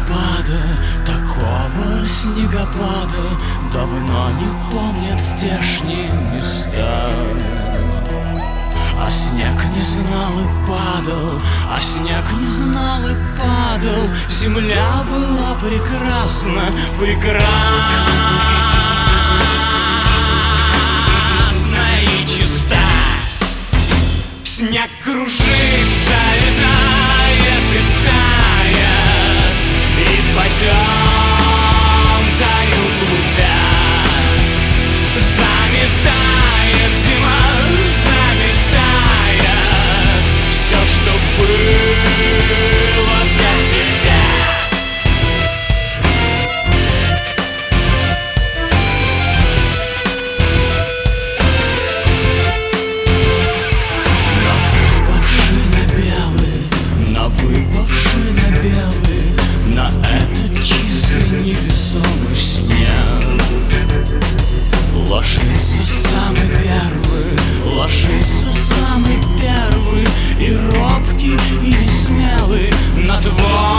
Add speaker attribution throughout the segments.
Speaker 1: снегопада, такого снегопада давно не помнят здешние места. А снег не знал и падал, а снег не знал и падал. Земля была прекрасна, прекрасна и чиста. Снег кружится, летает и тает, и поземкою глубя заметает зима, заметает все, что было до тебя. Выпавший на белый, на этот чистый невесомый снег ложится самый первый, ложится самый первый, и робкий, и несмелый на твой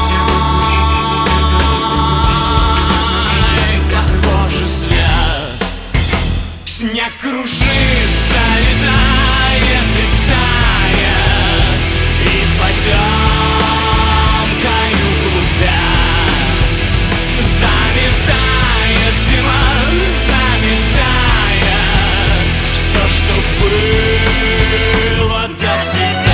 Speaker 1: похожий свет. Снег кружится, летает и тает, и поземкою глубя заметает зима, заметает все, что было до тебя.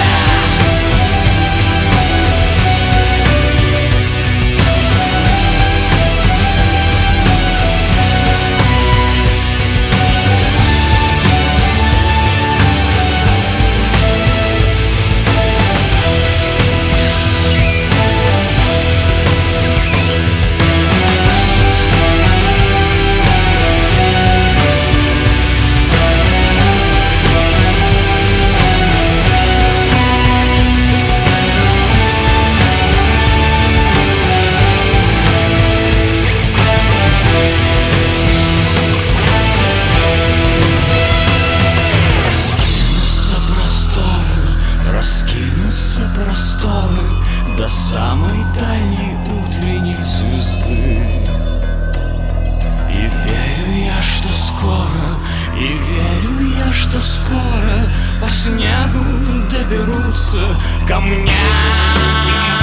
Speaker 1: Раскинутся просторы до самой дальней утренней звезды. И верю я, что скоро, и верю я, что скоро по снегу доберутся ко мне.